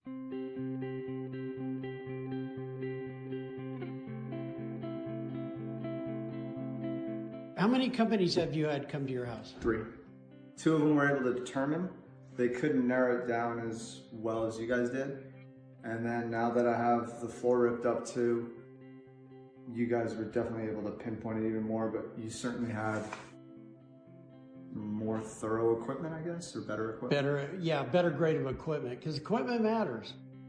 How many companies have you had come to your house? 3. 2 of them were able to determine. They couldn't narrow it down as well as you guys did. And then now that I have the floor ripped up too, you guys were definitely able to pinpoint it even more, but you certainly had more thorough equipment, I guess, or better equipment. Better grade of equipment, because equipment matters.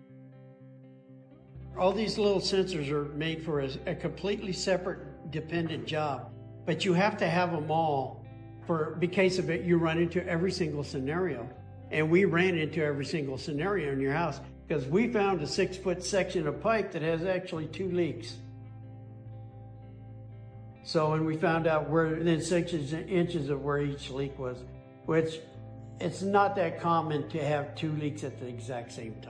All these little sensors are made for a completely separate, dependent job, but you have to have them all because of it. You run into every single scenario, and we ran into every single scenario in your house because we found a 6-foot section of pipe that has actually 2 leaks. So, and we found out within 6 inches of where each leak was, which it's not that common to have 2 leaks at the exact same time.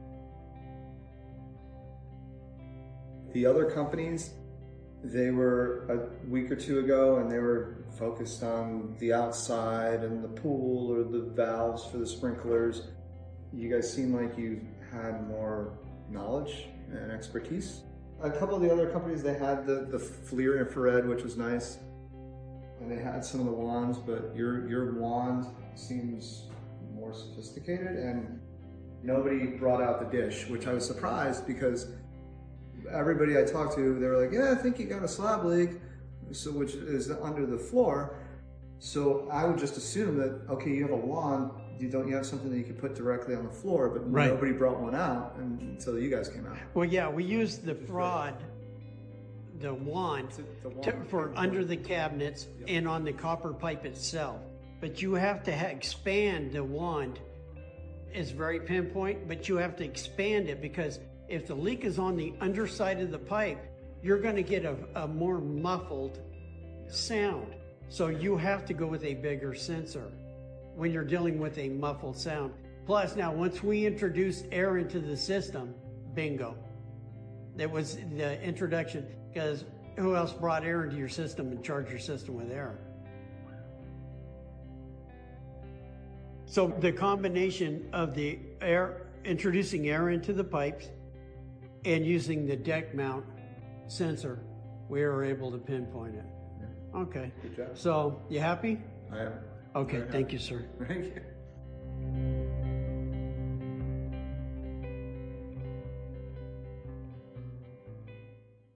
The other companies, they were a week or 2 ago, and they were focused on the outside and the pool or the valves for the sprinklers. You guys seem like you had more knowledge and expertise. A couple of the other companies, they had the FLIR infrared, which was nice, and they had some of the wands, but your wand seems more sophisticated, and nobody brought out the dish, which I was surprised because everybody I talked to, they were like, yeah, I think you got a slab leak, which is under the floor. So I would just assume that, okay, you have a wand, don't you have something that you could put directly on the floor, but right. Nobody brought one out until you guys came out. Well, yeah, we used the wand for under the cabinets and on the copper pipe itself. But you have to expand the wand. It's very pinpoint, but you have to expand it because if the leak is on the underside of the pipe, you're going to get a more muffled sound. So you have to go with a bigger sensor when you're dealing with a muffled sound. Plus, now once we introduced air into the system, bingo. That was the introduction, because who else brought air into your system and charged your system with air? So the combination of the air, introducing air into the pipes and using the deck mount sensor, we were able to pinpoint it. Yeah. Okay. Good job. So, you happy? I am. Okay, thank you, sir. Thank you.